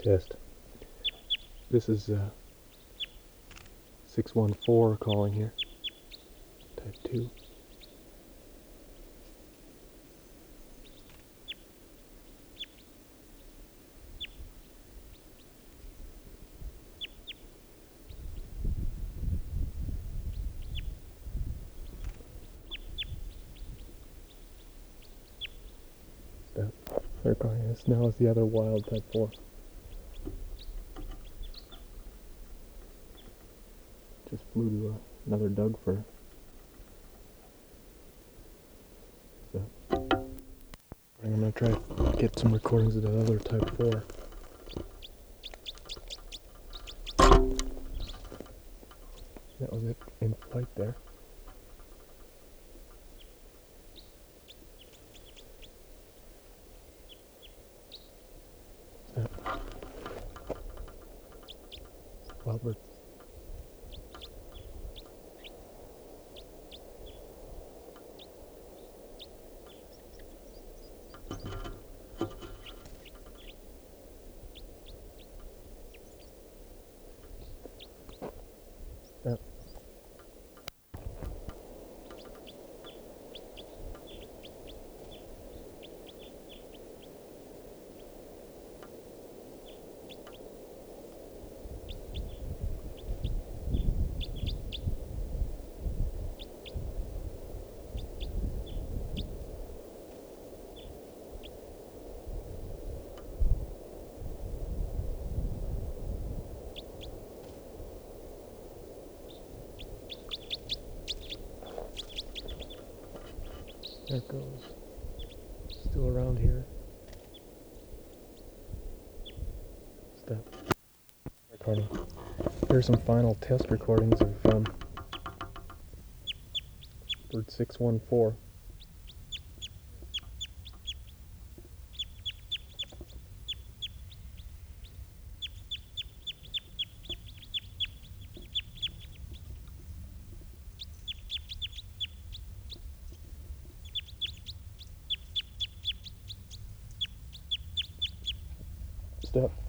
Test. This is 614 calling here. Type 2. Step. They're calling this now is the other wild type 4. Just flew to another Doug fir. So I'm gonna try to get some recordings of that other type 4. That was it in flight there. Snap. Wild bird. Snap. There it goes. Still around here. Step. Recording. Here's some final test recordings of bird 614. Step.